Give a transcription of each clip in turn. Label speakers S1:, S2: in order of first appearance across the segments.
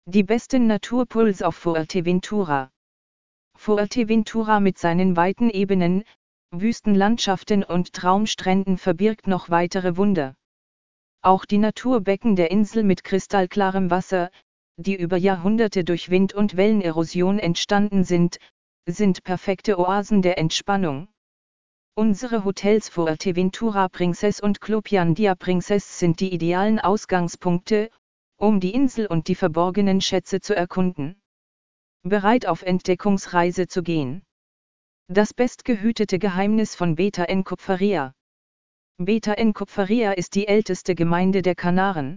S1: Die besten Naturpools auf Fuerteventura. Fuerteventura mit seinen weiten Ebenen, Wüstenlandschaften und Traumstränden verbirgt noch weitere Wunder. Auch die Naturbecken der Insel mit kristallklarem Wasser, die über Jahrhunderte durch Wind- und Wellenerosion entstanden sind perfekte Oasen der Entspannung. Unsere Hotels Fuerteventura Princess und Club-Jandia Princess sind die idealen Ausgangspunkte, um die Insel und die verborgenen Schätze zu erkunden. Bereit auf Entdeckungsreise zu gehen. Das bestgehütete Geheimnis von Beta Encoffaria. Beta Encoffaria ist die älteste Gemeinde der Kanaren.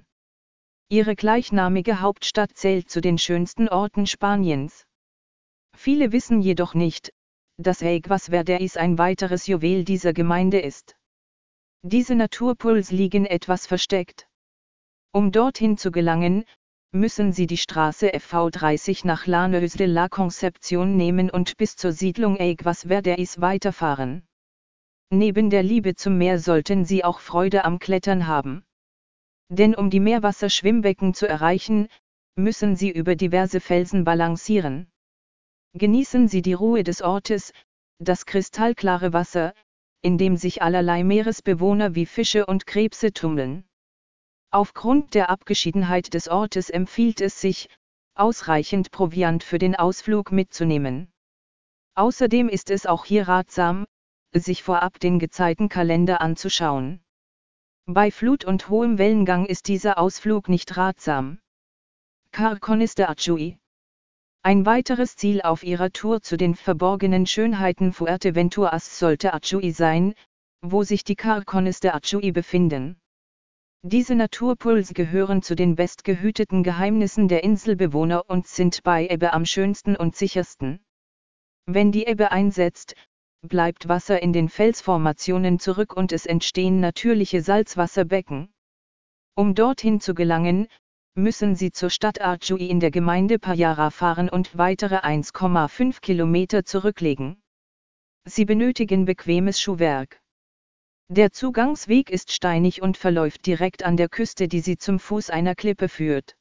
S1: Ihre gleichnamige Hauptstadt zählt zu den schönsten Orten Spaniens. Viele wissen jedoch nicht, dass Aguas Verdes ein weiteres Juwel dieser Gemeinde ist. Diese Naturpools liegen etwas versteckt. Um dorthin zu gelangen, müssen Sie die Straße FV30 nach Llanos de la Concepción nehmen und bis zur Siedlung Aguas Verdes weiterfahren. Neben der Liebe zum Meer sollten Sie auch Freude am Klettern haben. Denn um die Meerwasserschwimmbecken zu erreichen, müssen Sie über diverse Felsen balancieren. Genießen Sie die Ruhe des Ortes, das kristallklare Wasser, in dem sich allerlei Meeresbewohner wie Fische und Krebse tummeln. Aufgrund der Abgeschiedenheit des Ortes empfiehlt es sich, ausreichend Proviant für den Ausflug mitzunehmen. Außerdem ist es auch hier ratsam, sich vorab den Gezeitenkalender anzuschauen. Bei Flut und hohem Wellengang ist dieser Ausflug nicht ratsam. Carcones de Achuy. Ein weiteres Ziel auf Ihrer Tour zu den verborgenen Schönheiten Fuerteventuras sollte Achuy sein, wo sich die Carcones de Achuy befinden. Diese Naturpools gehören zu den bestgehüteten Geheimnissen der Inselbewohner und sind bei Ebbe am schönsten und sichersten. Wenn die Ebbe einsetzt, bleibt Wasser in den Felsformationen zurück und es entstehen natürliche Salzwasserbecken. Um dorthin zu gelangen, müssen Sie zur Stadt Achuy in der Gemeinde Payara fahren und weitere 1,5 Kilometer zurücklegen. Sie benötigen bequemes Schuhwerk. Der Zugangsweg ist steinig und verläuft direkt an der Küste, die Sie zum Fuß einer Klippe führt.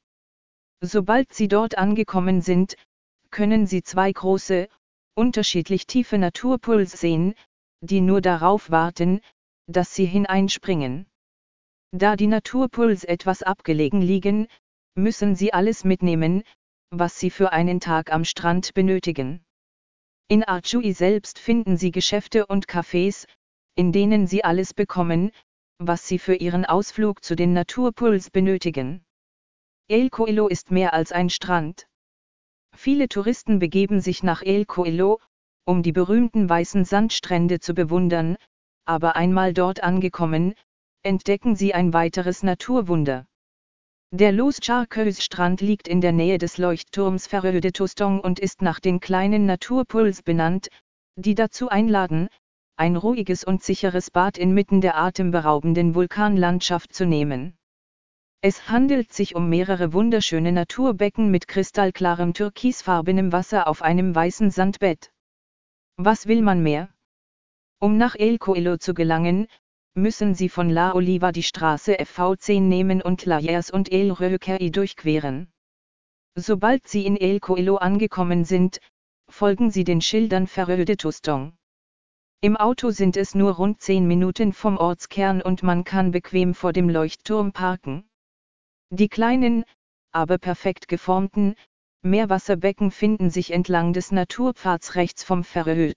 S1: Sobald Sie dort angekommen sind, können Sie zwei große, unterschiedlich tiefe Naturpools sehen, die nur darauf warten, dass Sie hineinspringen. Da die Naturpools etwas abgelegen liegen, müssen Sie alles mitnehmen, was Sie für einen Tag am Strand benötigen. In Achuy selbst finden Sie Geschäfte und Cafés, in denen Sie alles bekommen, was Sie für Ihren Ausflug zu den Naturpools benötigen. El Coello ist mehr als ein Strand. Viele Touristen begeben sich nach El Coello, um die berühmten weißen Sandstrände zu bewundern, aber einmal dort angekommen, entdecken Sie ein weiteres Naturwunder. Der Los Charcos Strand liegt in der Nähe des Leuchtturms Ferreux de Tostong und ist nach den kleinen Naturpools benannt, die dazu einladen, ein ruhiges und sicheres Bad inmitten der atemberaubenden Vulkanlandschaft zu nehmen. Es handelt sich um mehrere wunderschöne Naturbecken mit kristallklarem türkisfarbenem Wasser auf einem weißen Sandbett. Was will man mehr? Um nach El Coello zu gelangen, müssen Sie von La Oliva die Straße FV10 nehmen und La Llers und El Reuquerí durchqueren. Sobald Sie in El Coello angekommen sind, folgen Sie den Schildern Ferreux de Tostong. Im Auto sind es nur rund 10 Minuten vom Ortskern und man kann bequem vor dem Leuchtturm parken. Die kleinen, aber perfekt geformten, Meerwasserbecken finden sich entlang des Naturpfads rechts vom Ferreux.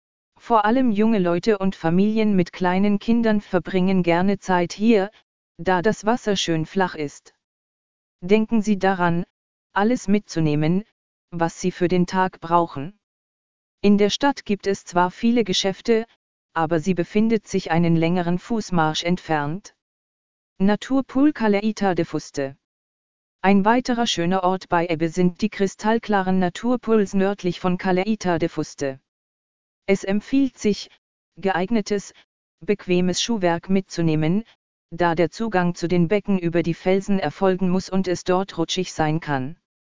S1: Vor allem junge Leute und Familien mit kleinen Kindern verbringen gerne Zeit hier, da das Wasser schön flach ist. Denken Sie daran, alles mitzunehmen, was Sie für den Tag brauchen. In der Stadt gibt es zwar viele Geschäfte, aber sie befindet sich einen längeren Fußmarsch entfernt. Naturpool Caleta de Fuste. Ein weiterer schöner Ort bei Ebbe sind die kristallklaren Naturpools nördlich von Caleta de Fuste. Es empfiehlt sich, geeignetes, bequemes Schuhwerk mitzunehmen, da der Zugang zu den Becken über die Felsen erfolgen muss und es dort rutschig sein kann.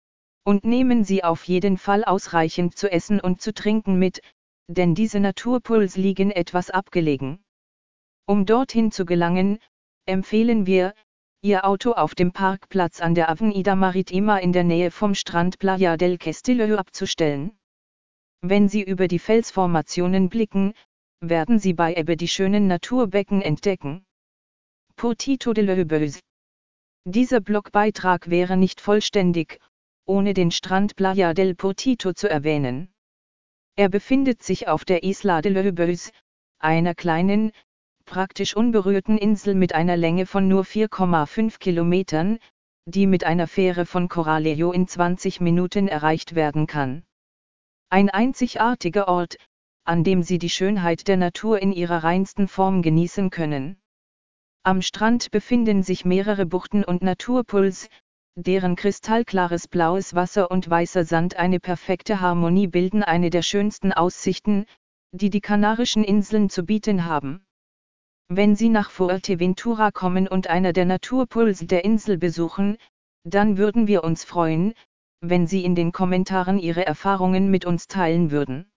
S1: Und nehmen Sie auf jeden Fall ausreichend zu essen und zu trinken mit, denn diese Naturpools liegen etwas abgelegen. Um dorthin zu gelangen, empfehlen wir, Ihr Auto auf dem Parkplatz an der Avenida Maritima in der Nähe vom Strand Playa del Castillo abzustellen. Wenn Sie über die Felsformationen blicken, werden Sie bei Ebbe die schönen Naturbecken entdecken. Portito de Loeubos. Dieser Blogbeitrag wäre nicht vollständig, ohne den Strand Playa del Portito zu erwähnen. Er befindet sich auf der Isla de Loeubos, einer kleinen, praktisch unberührten Insel mit einer Länge von nur 4,5 Kilometern, die mit einer Fähre von Coralejo in 20 Minuten erreicht werden kann. Ein einzigartiger Ort, an dem Sie die Schönheit der Natur in ihrer reinsten Form genießen können. Am Strand befinden sich mehrere Buchten und Naturpools, deren kristallklares blaues Wasser und weißer Sand eine perfekte Harmonie bilden, eine der schönsten Aussichten, die die Kanarischen Inseln zu bieten haben. Wenn Sie nach Fuerteventura kommen und einer der Naturpools der Insel besuchen, dann würden wir uns freuen, wenn Sie in den Kommentaren Ihre Erfahrungen mit uns teilen würden.